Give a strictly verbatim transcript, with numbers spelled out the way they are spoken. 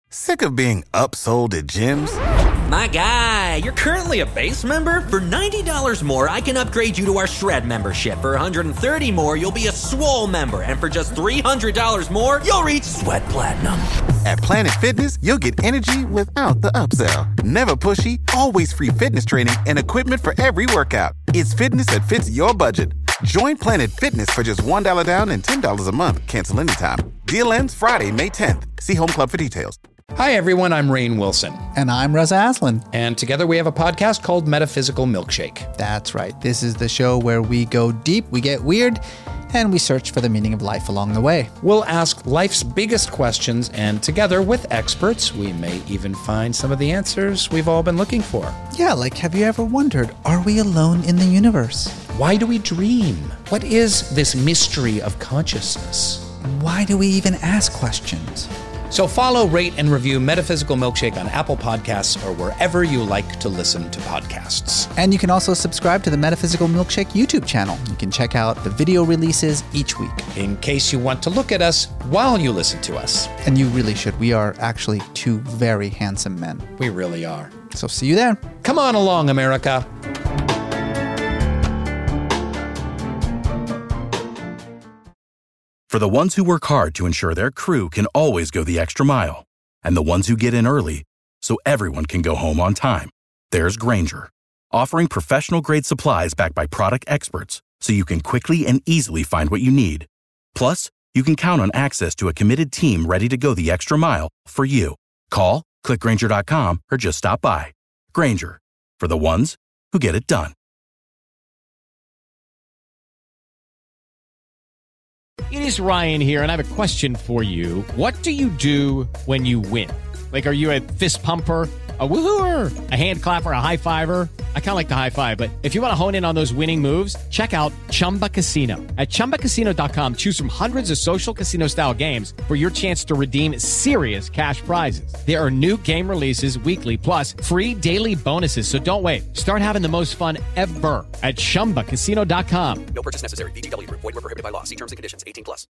Sick of being upsold at gyms? My guy, you're currently a base member? For ninety dollars more, I can upgrade you to our Shred membership. For one hundred thirty dollars more, you'll be a Swole member. And for just three hundred dollars more, you'll reach Sweat Platinum. At Planet Fitness, you'll get energy without the upsell. Never pushy, always free fitness training and equipment for every workout. It's fitness that fits your budget. Join Planet Fitness for just one dollar down and ten dollars a month. Cancel anytime. Deal ends Friday, May tenth. See Home Club for details. Hi, everyone. I'm Rainn Wilson. And I'm Reza Aslan. And together we have a podcast called Metaphysical Milkshake. That's right. This is the show where we go deep, we get weird, and we search for the meaning of life along the way. We'll ask life's biggest questions, and together with experts, we may even find some of the answers we've all been looking for. Yeah, like have you ever wondered, are we alone in the universe? Why do we dream? What is this mystery of consciousness? Why do we even ask questions? So follow, rate, and review Metaphysical Milkshake on Apple Podcasts or wherever you like to listen to podcasts. And you can also subscribe to the Metaphysical Milkshake YouTube channel. You can check out the video releases each week. In case you want to look at us while you listen to us. And you really should. We are actually two very handsome men. We really are. So see you there. Come on along, America. For the ones who work hard to ensure their crew can always go the extra mile, and the ones who get in early so everyone can go home on time, there's Grainger, offering professional-grade supplies backed by product experts so you can quickly and easily find what you need. Plus, you can count on access to a committed team ready to go the extra mile for you. Call, click Grainger dot com, or just stop by. Grainger, for the ones who get it done. It is Ryan here, and I have a question for you. What do you do when you win? Like, are you a fist pumper, a woohooer, a hand clapper, a high fiver? I kind of like the high five, but if you want to hone in on those winning moves, check out Chumba Casino. At Chumba Casino dot com, choose from hundreds of social casino-style games for your chance to redeem serious cash prizes. There are new game releases weekly, plus free daily bonuses. So don't wait. Start having the most fun ever at Chumba Casino dot com. No purchase necessary. V G W. Void where prohibited by law. See terms and conditions. eighteen plus.